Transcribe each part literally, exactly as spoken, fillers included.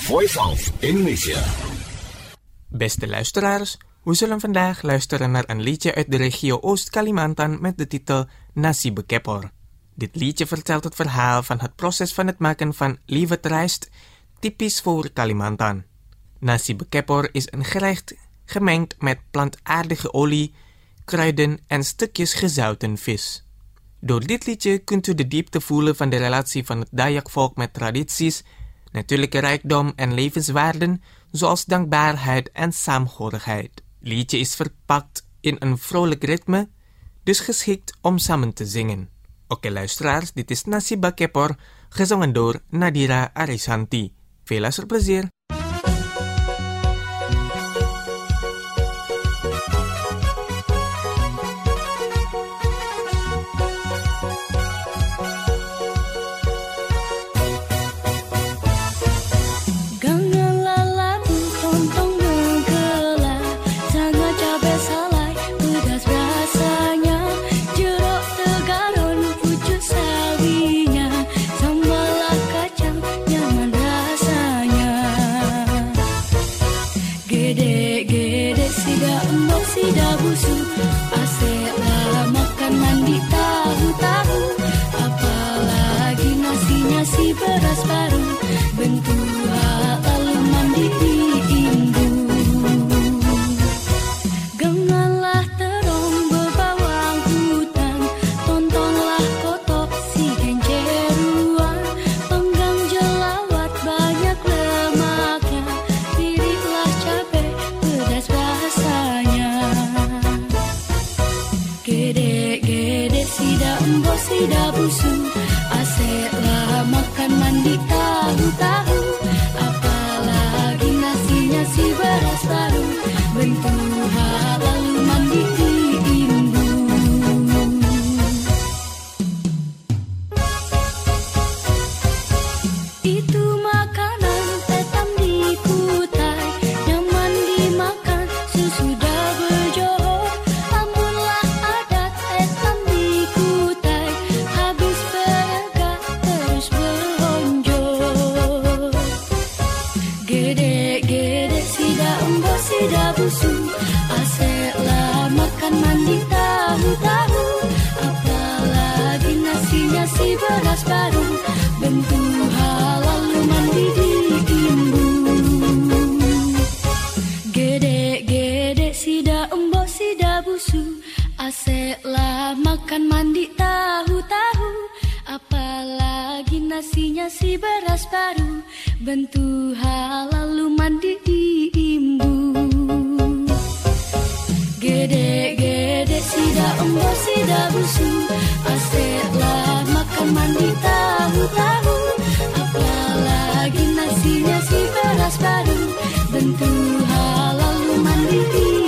Voice of Indonesia. Beste luisteraars, we zullen vandaag luisteren naar een liedje uit de regio Oost-Kalimantan met de titel Nasi Bekepor. Dit liedje vertelt het verhaal van het proces van het maken van liwet rijst, typisch voor Kalimantan. Nasi Bekepor is een gerecht gemengd met plantaardige olie, kruiden en stukjes gezouten vis. Door dit liedje kunt u de diepte voelen van de relatie van het Dayak-volk met tradities, natuurlijke rijkdom en levenswaarden, zoals dankbaarheid en saamhorigheid. Het liedje is verpakt in een vrolijk ritme, dus geschikt om samen te zingen. Oké luisteraars, dit is Nasi Bekepor, gezongen door Nadira Arisanti. Veel luisterplezier!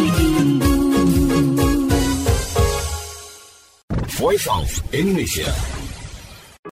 Voice of Indonesia.